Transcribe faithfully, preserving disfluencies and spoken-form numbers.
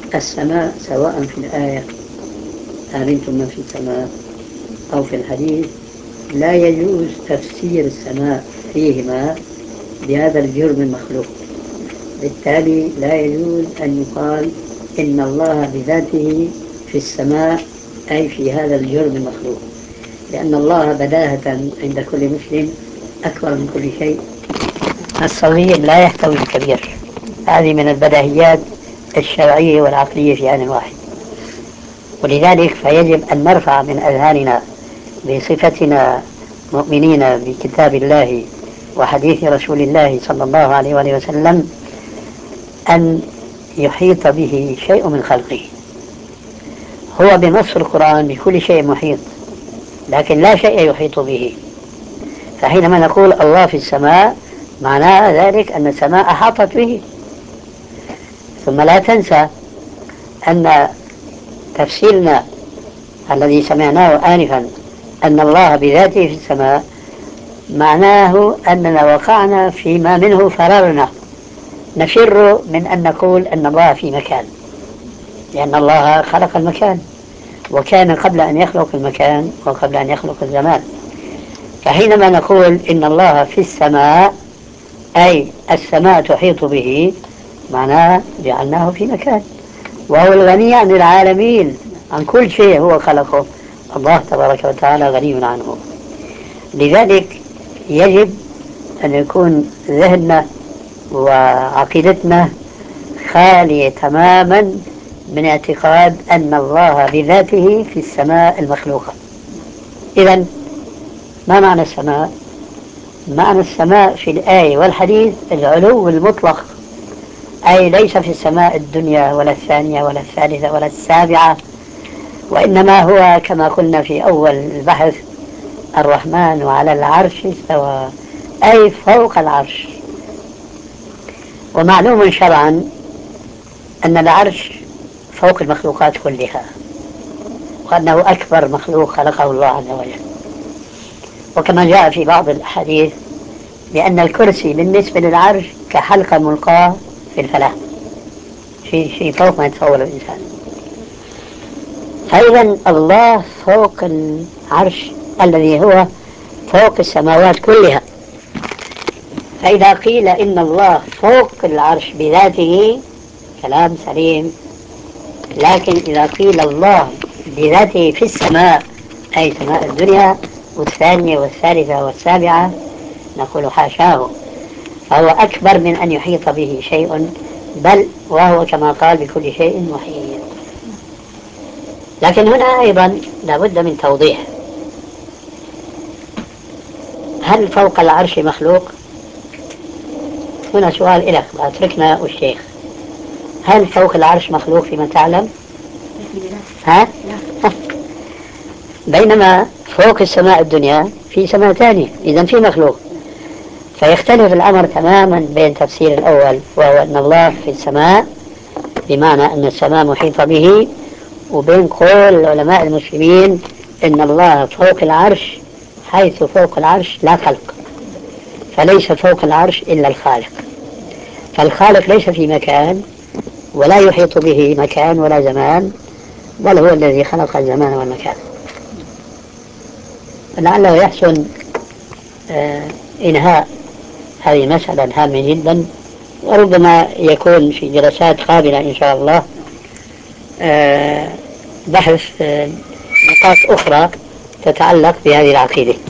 السماء سواء في الآية آمنتم من في السماء أو في الحديث لا يجوز تفسير السماء فيهما بهذا الجرم المخلوق. بالتالي لا يجوز أن يقال إن الله بذاته في السماء أي في هذا الجرم المخلوق، لأن الله بداهة عند كل مسلم أكبر من كل شيء. الصغير لا يحتوي الكبير، هذه من البداهيات الشرعية والعقلية في آن واحد. ولذلك فيجب أن نرفع من أذهاننا بصفتنا مؤمنين بكتاب الله وحديث رسول الله صلى الله عليه وآله وسلم أن يحيط به شيء من خلقه. هو بنص القرآن بكل شيء محيط، لكن لا شيء يحيط به. فحينما نقول الله في السماء معناه ذلك أن السماء أحاطت به. ثم لا تنسى أن تفسيرنا الذي سمعناه آنفا أن الله بذاته في السماء معناه أننا وقعنا فيما منه فررنا، نفر من أن نقول أن الله في مكان، لأن الله خلق المكان وكان قبل أن يخلق المكان وقبل أن يخلق الزمان. فحينما نقول إن الله في السماء أي السماء تحيط به، معناه جعلناه في مكان، وهو الغني عن العالمين، عن كل شيء هو خلقه. الله تبارك وتعالى غني عنه. لذلك يجب أن يكون ذهننا وعقيدتنا خالية تماما من اعتقاد أن الله بذاته في السماء المخلوقة. إذن ما معنى السماء؟ معنى السماء في الآية والحديث العلو المطلق، أي ليس في السماء الدنيا ولا الثانية ولا الثالثة ولا السابعة، وإنما هو كما قلنا في أول البحث الرحمن وعلى العرش استوى، أي فوق العرش. ومعلوم شرعا أن العرش فوق المخلوقات كلها، وأنه أكبر مخلوق خلقه الله عز وجل. وكما جاء في بعض الأحاديث لأن الكرسي بالنسبة للعرش كحلقة ملقاة في الفلاة، شيء شيء فوق ما يتصور الإنسان. فإذا الله فوق العرش الذي هو فوق السماوات كلها. فإذا قيل إن الله فوق العرش بذاته كلام سليم، لكن إذا قيل الله بذاته في السماء أي سماء الدنيا والثانية والثالثة والسابعة، نقول حاشاه، فهو أكبر من أن يحيط به شيء، بل وهو كما قال بكل شيء محيط. لكن هنا أيضا لابد من توضيح. هل فوق العرش مخلوق؟ هنا سؤال إلك وأتركنا والشيخ. هل فوق العرش مخلوق فيما تعلم؟ ها؟ بينما فوق السماء الدنيا في سماء ثانية، إذا في مخلوق. فيختلف الأمر تماما بين تفسير الأول وهو أن الله في السماء بمعنى أن السماء محيطة به، وبين قول علماء المسلمين أن الله فوق العرش، حيث فوق العرش لا خلق، فليس فوق العرش إلا الخالق. فالخالق ليس في مكان ولا يحيط به مكان ولا زمان، بل هو الذي خلق الزمان والمكان. لعله يحسن آه إنهاء هذه المسألة هامة جدا، وربما يكون في جلسات قابلة إن شاء الله آه بحث آه نقاط أخرى تتعلق بهذه العقيدة.